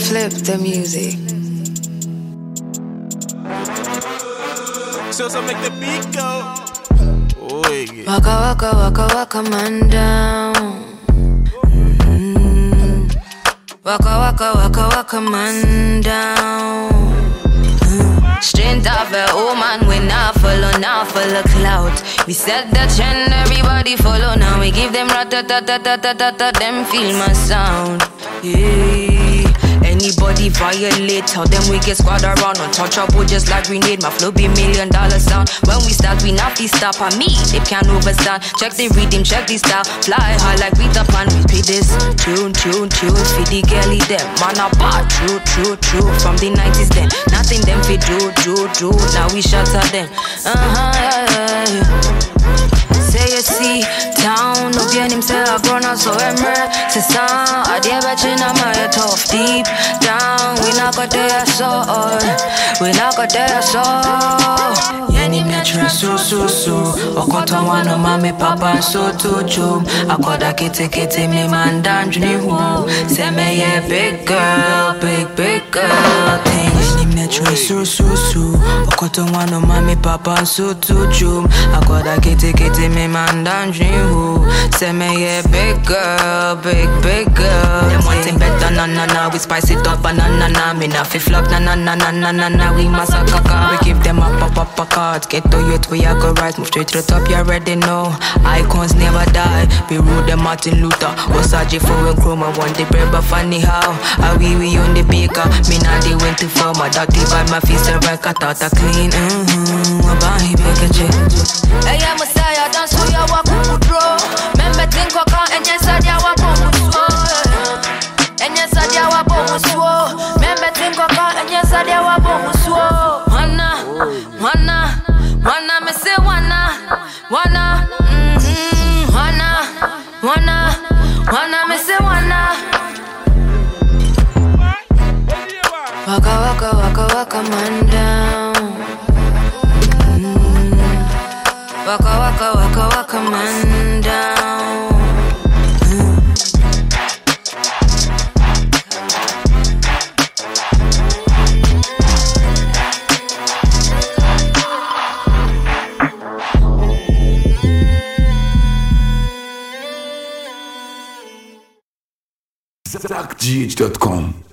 flip the music. So make the beat go. Waka waka waka waka man down. Waka waka waka waka man down. Strength of a woman, we not follow clout. We set the trend, everybody follow. Now we give them rat-ta-ta-ta-ta-ta-ta, them feel my sound. Yeah. Anybody violate, tell them we get squad around. Untouchable just like grenade, my flow be $1 million sound. When we start, we not be stop on me, they can't overstand. Check the rhythm, check the style, fly high like Peter Pan. We play this tune, for the girly them. Man a bad, true, from the 90s then. Nothing them fi do, now we shatter them. Say you see, town, no bien himself, run out so emer. C'est ça, I dare bet you now my tough deep down. We not got there soul, Yani metre so Okota wano mami papa so tuchum. Akoda kete me man danjuni hu. Say me yeah big girl thing. Yani metre so Okota wano mami papa so tuchum. Akoda kete me man danjuni hu. Say me yeah big girl. Them wanting better na we spice it up na. Me na fi flop na. We massacre. We give them a pop cards. Get to youth we a go rise. Move straight to the top, you already know. Icons never die. Be rude them Martin Luther. Osaji for when chroma. Want the bread but funny how. I we on the baker. Me na they went too far. My dirty by my face and right cut out a clean. Wabahi beke check. Hey I'm a Messiah, dance so ya wakudro. Membe think waka enye sadia wakomuswo. Enye sadia wakomuswo. Membe think waka enye sadia wakomuswo. Wanna, me say wanna, me say wanna. Waka man down. Waka man down. ZachGH.com